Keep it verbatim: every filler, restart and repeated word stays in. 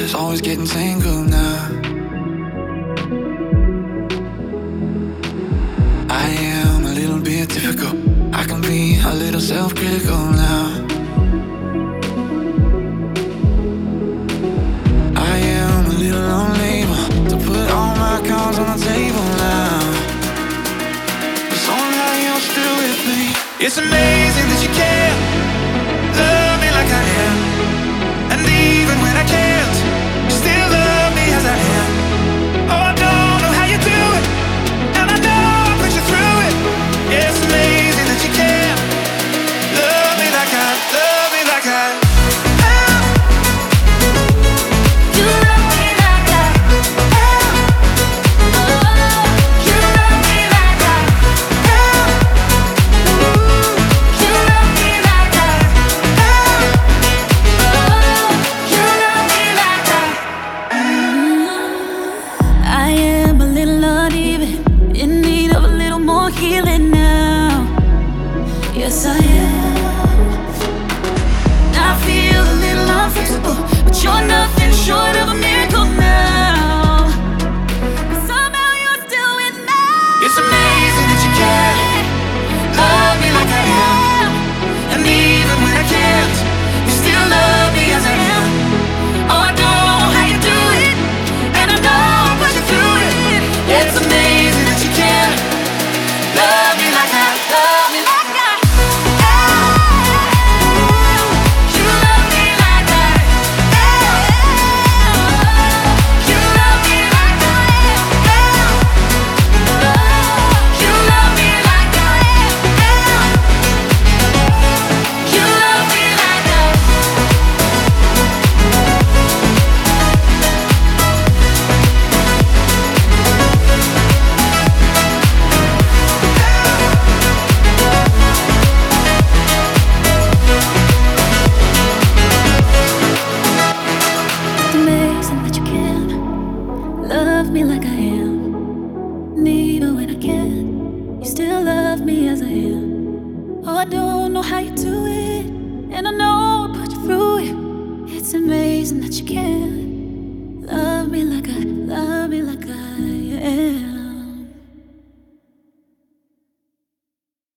is always getting tangled now. I am a little bit difficult. I can be a little self-critical now. I am a little unable to put all my cards on the table now. But somehow you're still with me. It's amazing that you care, love me like I am. And even when I can't, you still love me as I am. Oh, I don't know how you do it, and I know I put you through it. Yeah, it's amazing that you care, love me like I, love me like I am. You love me like I am. Oh, you love me like I am. You love me like I am. Oh, you love me like I am. I am a little uneven, in need of a little more healing now. Yes, I am. I feel a little unfixable, but you're nothing short of a miracle now. But somehow you're still with me. It's amazing that you care, love me like I am. And even when I can't, you still love me as I am. Oh, I don't know how you do it, and I know I'll put you through it. Yeah, it's amazing that you care, love me like I, love me like I am. You love me like I am. You love me like I am. You love me like I am. You love me like I am. It's amazing that you can love me like I am. And even when I can't, you still love me as I am. Oh, I don't know how you do it, and I know I put you through it. It's amazing that you can.